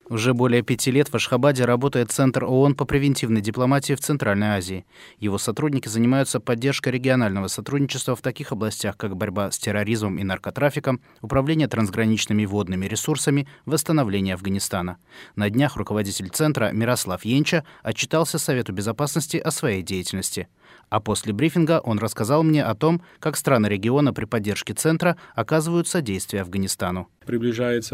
Уже более 5 лет в Ашхабаде работает Центр ООН по превентивной дипломатии в Центральной Азии. Его сотрудники занимаются поддержкой регионального сотрудничества в таких областях, как борьба с терроризмом и наркотрафиком, управление трансграничными водными ресурсами, восстановление Афганистана. На днях руководитель Центра Мирослав Енча отчитался Совету Безопасности о своей деятельности. А после брифинга он рассказал мне о том, как страны региона при поддержке Центра оказывают содействие Афганистану. Приближается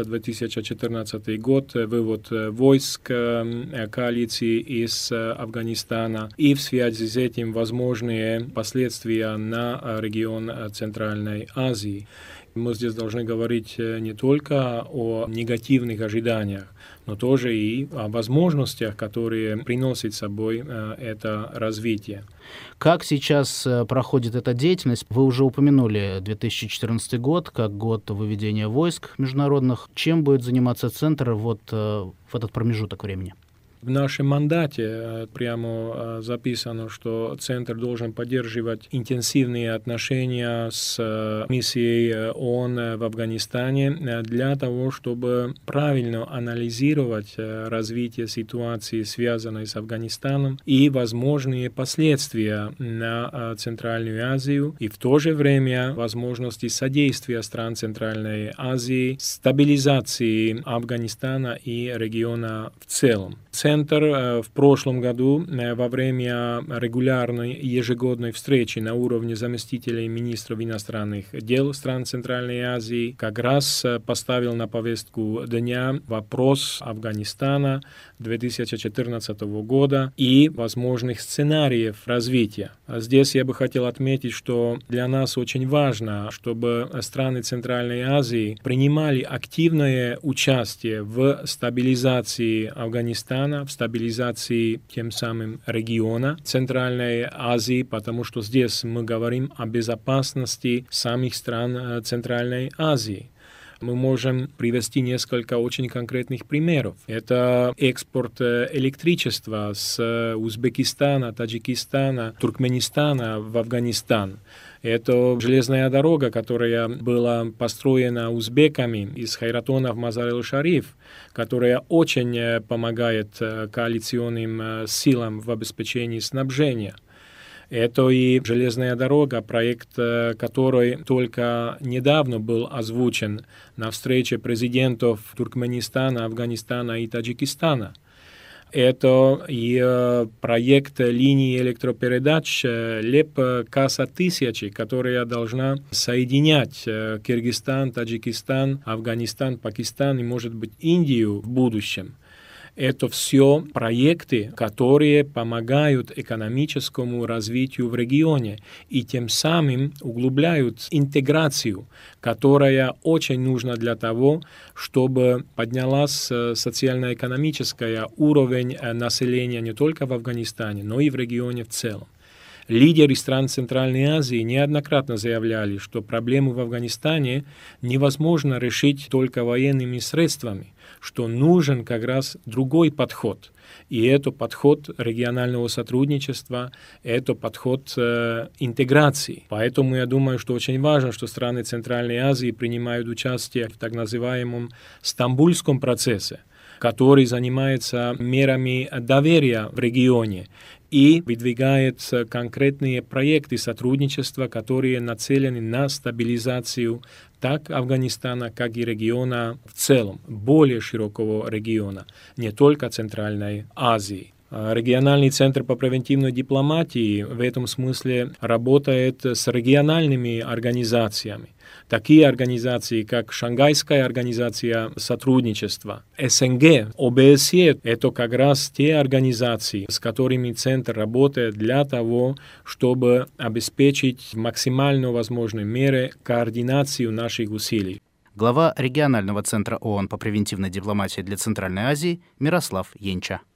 2014 год, вывод войск коалиции из Афганистана и в связи с этим возможные последствия на регион Центральной Азии. Мы здесь должны говорить не только о негативных ожиданиях, но тоже и о возможностях, которые приносит с собой это развитие. Как сейчас проходит эта деятельность? Вы уже упомянули 2014 год как год выведения войск международных. Чем будет заниматься Центр в этот промежуток времени? В нашем мандате прямо записано, что Центр должен поддерживать интенсивные отношения с миссией ООН в Афганистане для того, чтобы правильно анализировать развитие ситуации, связанной с Афганистаном, и возможные последствия на Центральную Азию, и в то же время возможности содействия стран Центральной Азии стабилизации Афганистана и региона в целом. Центр в прошлом году во время регулярной ежегодной встречи на уровне заместителей министров иностранных дел стран Центральной Азии как раз поставил на повестку дня вопрос Афганистана 2014 года и возможных сценариев развития. Здесь я бы хотел отметить, что для нас очень важно, чтобы страны Центральной Азии принимали активное участие в стабилизации Афганистана, в стабилизации тем самым региона Центральной Азии, потому что здесь мы говорим о безопасности самих стран Центральной Азии. Мы можем привести несколько очень конкретных примеров. Это экспорт электричества с Узбекистана, Таджикистана, Туркменистана в Афганистан. Это железная дорога, которая была построена узбеками из Хайратона в Мазар-эль-Шариф, которая очень помогает коалиционным силам в обеспечении снабжения. Это и железная дорога, проект который только недавно был озвучен на встрече президентов Туркменистана, Афганистана и Таджикистана. Это и проект линии электропередач ЛЕП-Каса-1000, которая должна соединять Кыргызстан, Таджикистан, Афганистан, Пакистан и, может быть, Индию в будущем. Это все проекты, которые помогают экономическому развитию в регионе и тем самым углубляют интеграцию, которая очень нужна для того, чтобы поднялась социально-экономический уровень населения не только в Афганистане, но и в регионе в целом. Лидеры стран Центральной Азии неоднократно заявляли, что проблему в Афганистане невозможно решить только военными средствами, что нужен как раз другой подход. И это подход регионального сотрудничества, это подход интеграции. Поэтому я думаю, что очень важно, что страны Центральной Азии принимают участие в так называемом Стамбульском процессе, который занимается мерами доверия в регионе и выдвигает конкретные проекты сотрудничества, которые нацелены на стабилизацию так Афганистана, как и региона в целом, более широкого региона, не только Центральной Азии. Региональный центр по превентивной дипломатии в этом смысле работает с региональными организациями. Такие организации, как Шанхайская организация сотрудничества, СНГ, ОБСЕ – это как раз те организации, с которыми Центр работает для того, чтобы обеспечить в максимально возможной мере координацию наших усилий. Глава регионального центра ООН по превентивной дипломатии для Центральной Азии Мирослав Енча.